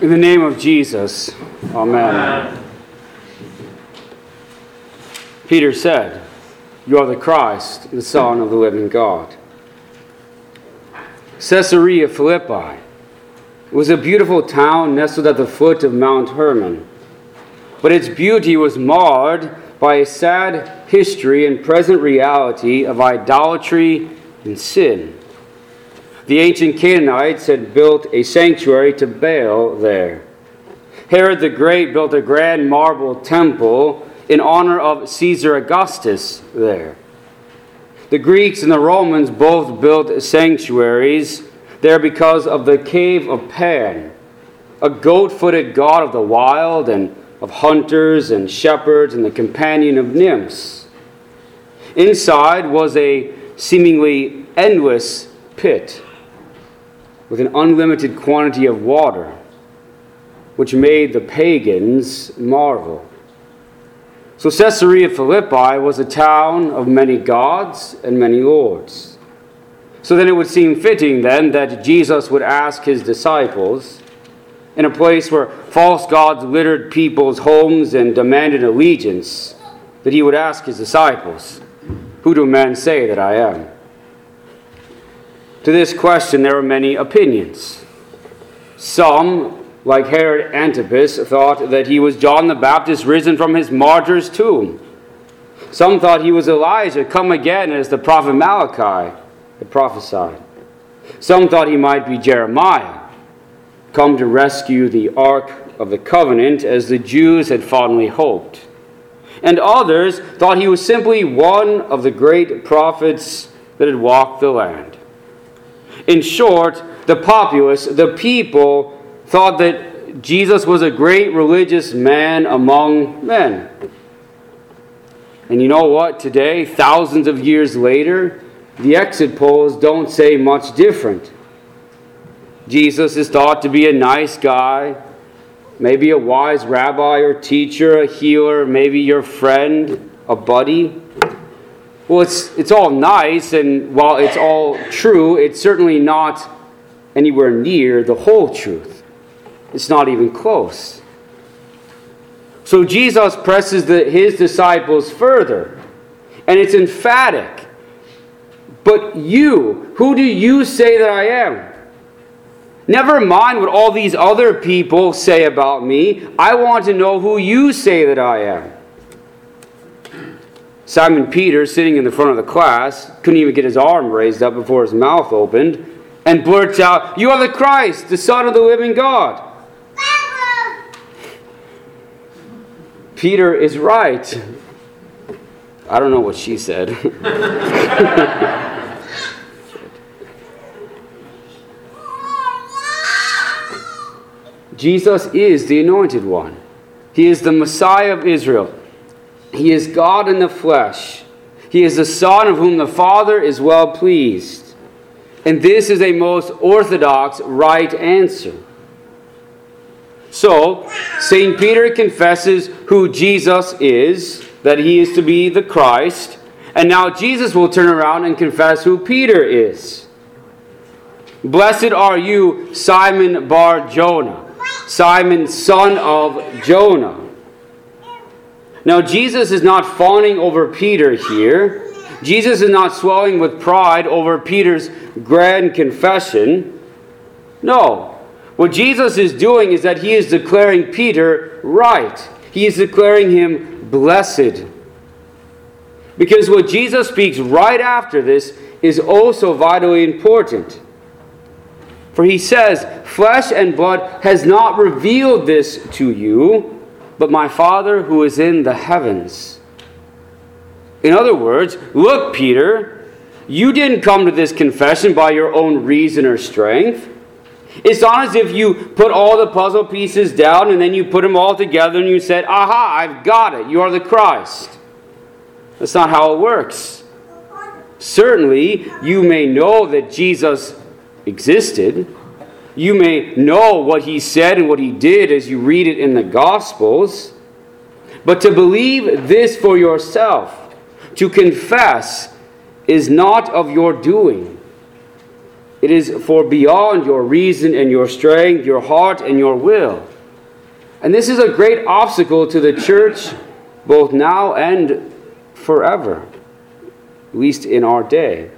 In the name of Jesus, Amen. Peter said, "You are the Christ, the Son of the living God." Caesarea Philippi was a beautiful town nestled at the foot of Mount Hermon. But its beauty was marred by a sad history and present reality of idolatry and sin. The ancient Canaanites had built a sanctuary to Baal there. Herod the Great built a grand marble temple in honor of Caesar Augustus there. The Greeks and the Romans both built sanctuaries there because of the cave of Pan, a goat-footed god of the wild and of hunters and shepherds and the companion of nymphs. Inside was a seemingly endless pit with an unlimited quantity of water, which made the pagans marvel. So Caesarea Philippi was a town of many gods and many lords. So then it would seem fitting then that Jesus would ask his disciples, in a place where false gods littered people's homes and demanded allegiance, that he would ask his disciples, "Who do men say that I am?" To this question there were many opinions. Some, like Herod Antipas, thought that he was John the Baptist risen from his martyr's tomb. Some thought he was Elijah come again as the prophet Malachi had prophesied. Some thought he might be Jeremiah, come to rescue the Ark of the Covenant as the Jews had fondly hoped. And others thought he was simply one of the great prophets that had walked the land. In short, the populace, the people, thought that Jesus was a great religious man among men. And you know what? Today, thousands of years later, the exit polls don't say much different. Jesus is thought to be a nice guy, maybe a wise rabbi or teacher, a healer, maybe your friend, a buddy. Well, it's all nice, and while it's all true, it's certainly not anywhere near the whole truth. It's not even close. So Jesus presses his disciples further, and it's emphatic. But you, who do you say that I am? Never mind what all these other people say about me. I want to know who you say that I am. Simon Peter, sitting in the front of the class, couldn't even get his arm raised up before his mouth opened, and blurts out, "You are the Christ, the Son of the living God." Peter is right. I don't know what she said. Jesus is the Anointed One. He is the Messiah of Israel. He is God in the flesh. He is the Son of whom the Father is well pleased. And this is a most orthodox, right answer. So, St. Peter confesses who Jesus is, that he is to be the Christ, and now Jesus will turn around and confess who Peter is. "Blessed are you, Simon Bar-Jonah, Simon, son of Jonah." Now, Jesus is not fawning over Peter here. Jesus is not swelling with pride over Peter's grand confession. No. What Jesus is doing is that he is declaring Peter right. He is declaring him blessed. Because what Jesus speaks right after this is also vitally important. For he says, "Flesh and blood has not revealed this to you, but my Father who is in the heavens." In other words, look, Peter, you didn't come to this confession by your own reason or strength. It's not as if you put all the puzzle pieces down and then you put them all together and you said, "Aha, I've got it. You are the Christ." That's not how it works. Certainly, you may know that Jesus existed. You may know what he said and what he did as you read it in the Gospels. But to believe this for yourself, to confess, is not of your doing. It is for beyond your reason and your strength, your heart and your will. And this is a great obstacle to the church, both now and forever, at least in our day.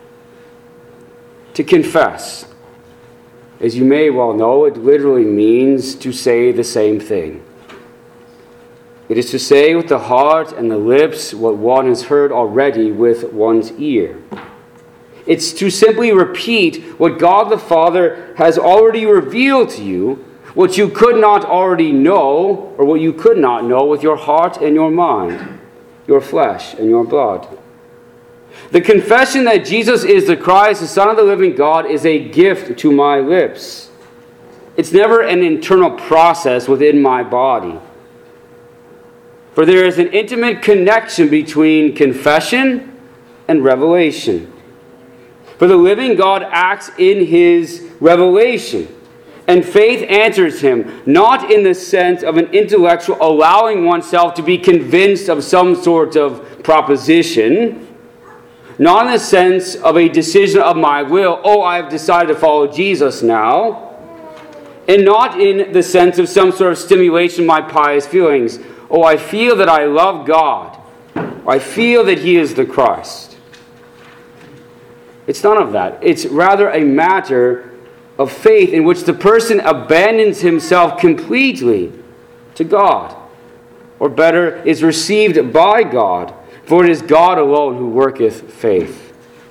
To confess, as you may well know, it literally means to say the same thing. It is to say with the heart and the lips what one has heard already with one's ear. It's to simply repeat what God the Father has already revealed to you, what you could not already know, or what you could not know with your heart and your mind, your flesh and your blood. The confession that Jesus is the Christ, the Son of the living God, is a gift to my lips. It's never an internal process within my body. For there is an intimate connection between confession and revelation. For the living God acts in his revelation, and faith answers him, not in the sense of an intellectual allowing oneself to be convinced of some sort of proposition, not in the sense of a decision of my will, oh, I have decided to follow Jesus now, and not in the sense of some sort of stimulation of my pious feelings. Oh, I feel that I love God. I feel that he is the Christ. It's none of that. It's rather a matter of faith in which the person abandons himself completely to God. Or better, is received by God. For it is God alone who worketh faith.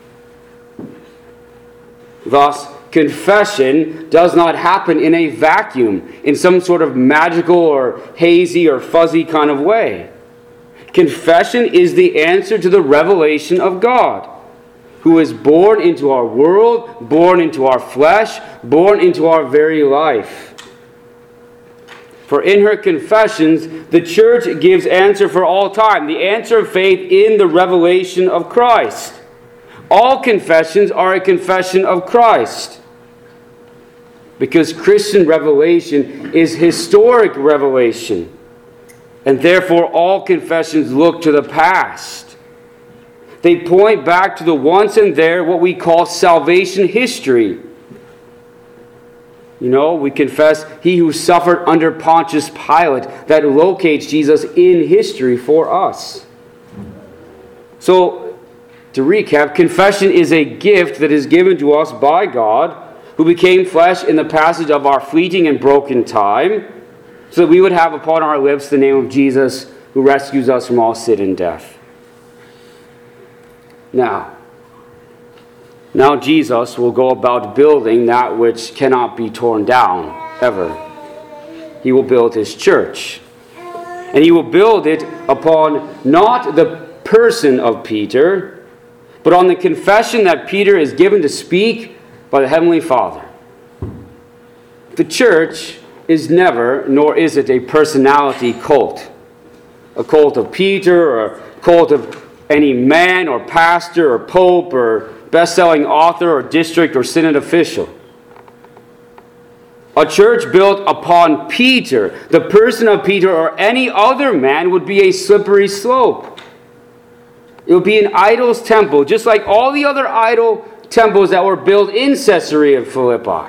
Thus, confession does not happen in a vacuum, in some sort of magical or hazy or fuzzy kind of way. Confession is the answer to the revelation of God, who is born into our world, born into our flesh, born into our very life. For in her confessions, the church gives answer for all time, the answer of faith in the revelation of Christ. All confessions are a confession of Christ, because Christian revelation is historic revelation, and therefore all confessions look to the past. They point back to the once and there, what we call salvation history. You know, we confess he who suffered under Pontius Pilate, that locates Jesus in history for us. So, to recap, confession is a gift that is given to us by God, who became flesh in the passage of our fleeting and broken time, so that we would have upon our lips the name of Jesus, who rescues us from all sin and death. Now Jesus will go about building that which cannot be torn down, ever. He will build his church. And he will build it upon not the person of Peter, but on the confession that Peter is given to speak by the Heavenly Father. The church is never, nor is it, a personality cult. A cult of Peter, or a cult of any man or pastor or pope or best-selling author or district or synod official. A church built upon Peter, the person of Peter, or any other man would be a slippery slope. It would be an idol's temple, just like all the other idol temples that were built in Caesarea Philippi.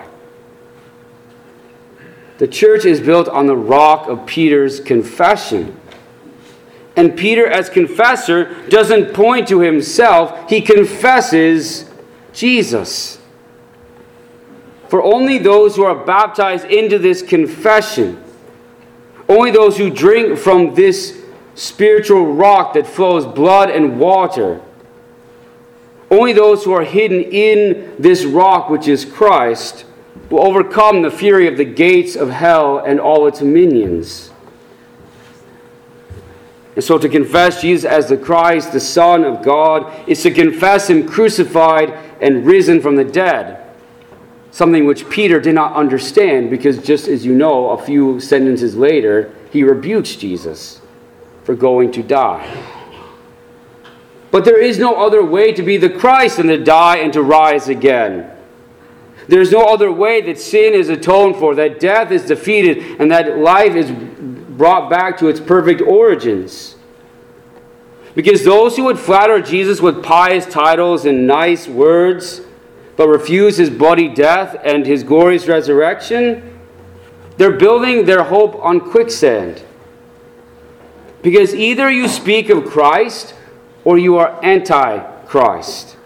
The church is built on the rock of Peter's confession. And Peter, as confessor, doesn't point to himself. He confesses Jesus. For only those who are baptized into this confession, only those who drink from this spiritual rock that flows blood and water, only those who are hidden in this rock, which is Christ, will overcome the fury of the gates of hell and all its minions. And so to confess Jesus as the Christ, the Son of God, is to confess him crucified and risen from the dead. Something which Peter did not understand, because just as you know, a few sentences later, he rebukes Jesus for going to die. But there is no other way to be the Christ than to die and to rise again. There is no other way that sin is atoned for, that death is defeated, and that life is brought back to its perfect origins. Because those who would flatter Jesus with pious titles and nice words, but refuse his bloody death and his glorious resurrection, they're building their hope on quicksand. Because either you speak of Christ or you are anti-Christ.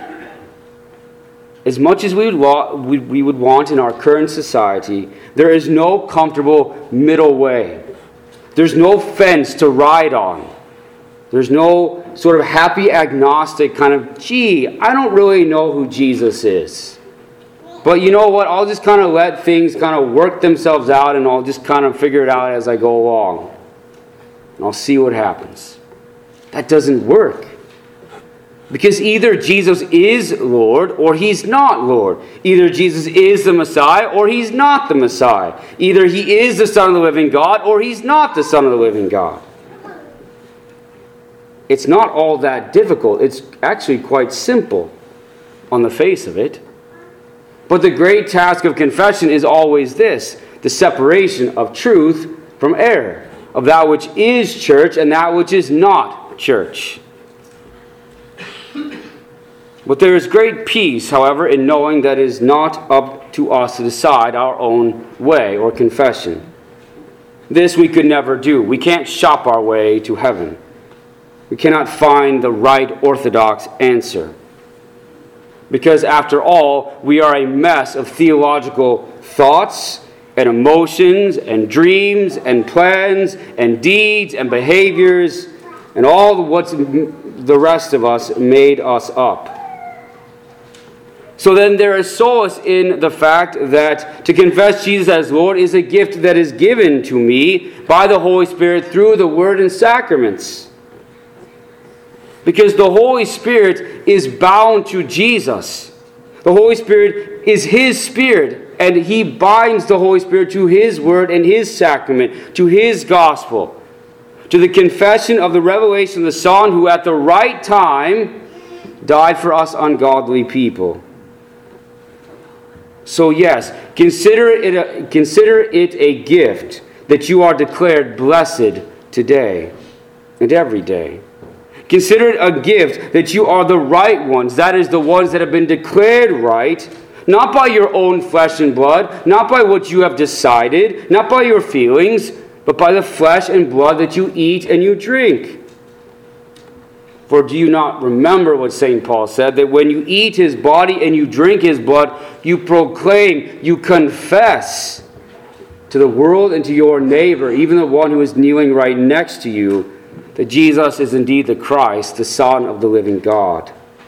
As much as we would want in our current society, there is no comfortable middle way. There's no fence to ride on. There's no sort of happy agnostic kind of, I don't really know who Jesus is. But you know what? I'll just kind of let things kind of work themselves out and I'll just kind of figure it out as I go along. And I'll see what happens. That doesn't work. Because either Jesus is Lord or he's not Lord. Either Jesus is the Messiah or he's not the Messiah. Either he is the Son of the living God or he's not the Son of the living God. It's not all that difficult. It's actually quite simple on the face of it. But the great task of confession is always this: the separation of truth from error, of that which is church and that which is not church. But there is great peace, however, in knowing that it is not up to us to decide our own way or confession. This we could never do. We can't shop our way to heaven. We cannot find the right orthodox answer. Because after all, we are a mess of theological thoughts and emotions and dreams and plans and deeds and behaviors and all what's the rest of us made us up. So then there is solace in the fact that to confess Jesus as Lord is a gift that is given to me by the Holy Spirit through the Word and sacraments. Because the Holy Spirit is bound to Jesus. The Holy Spirit is His Spirit, and He binds the Holy Spirit to His Word and His sacrament, to His gospel, to the confession of the revelation of the Son who at the right time died for us ungodly people. So yes, consider it a gift that you are declared blessed today and every day. Consider it a gift that you are the right ones, that is, the ones that have been declared right, not by your own flesh and blood, not by what you have decided, not by your feelings, but by the flesh and blood that you eat and you drink. For do you not remember what St. Paul said, that when you eat his body and you drink his blood, you proclaim, you confess to the world and to your neighbor, even the one who is kneeling right next to you, that Jesus is indeed the Christ, the Son of the living God.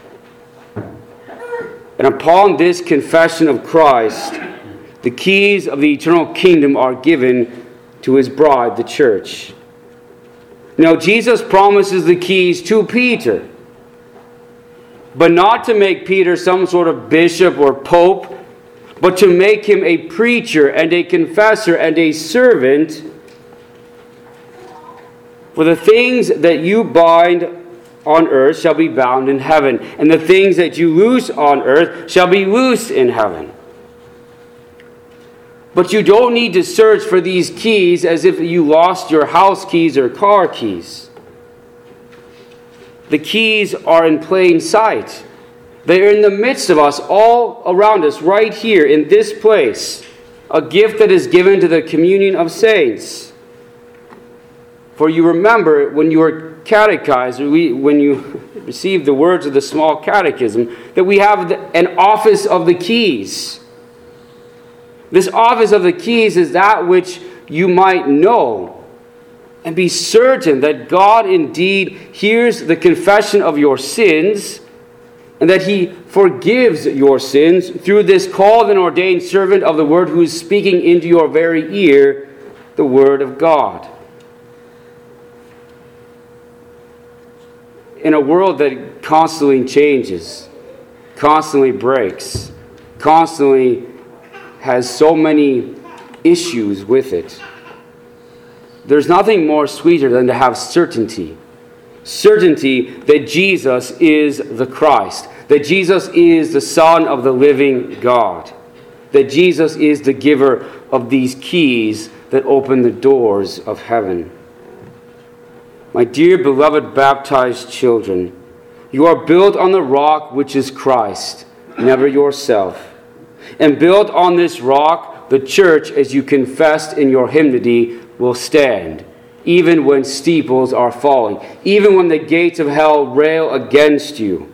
And upon this confession of Christ, the keys of the eternal kingdom are given to his bride, the church. Now, Jesus promises the keys to Peter, but not to make Peter some sort of bishop or pope, but to make him a preacher and a confessor and a servant. For the things that you bind on earth shall be bound in heaven, and the things that you loose on earth shall be loosed in heaven. But you don't need to search for these keys as if you lost your house keys or car keys. The keys are in plain sight. They are in the midst of us, all around us, right here in this place. A gift that is given to the communion of saints. For you remember when you were catechized, when you received the words of the small catechism, that we have an office of the keys. This office of the keys is that which you might know and be certain that God indeed hears the confession of your sins and that He forgives your sins through this called and ordained servant of the Word who is speaking into your very ear the Word of God. In a world that constantly changes, constantly breaks, constantly has so many issues with it, there's nothing more sweeter than to have certainty. Certainty that Jesus is the Christ, that Jesus is the Son of the living God, that Jesus is the giver of these keys that open the doors of heaven. My dear beloved baptized children, you are built on the rock which is Christ, never yourself. And built on this rock, the church, as you confessed in your hymnody, will stand, even when steeples are falling, even when the gates of hell rail against you.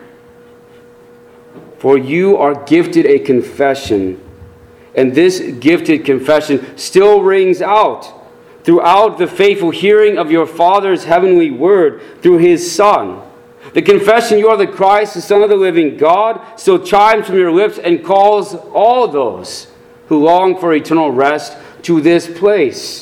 For you are gifted a confession, and this gifted confession still rings out throughout the faithful hearing of your Father's heavenly word through his Son. The confession you are the Christ, the Son of the living God, still chimes from your lips and calls all those who long for eternal rest to this place.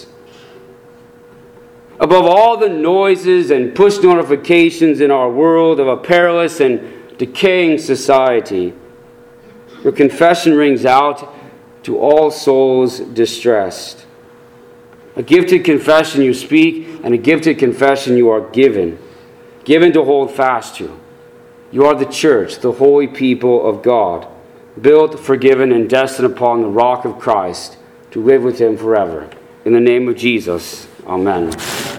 Above all the noises and push notifications in our world of a perilous and decaying society, your confession rings out to all souls distressed. A gifted confession you speak, and a gifted confession you are given to hold fast to. You are the church, the holy people of God, built, forgiven, and destined upon the rock of Christ to live with him forever. In the name of Jesus, amen.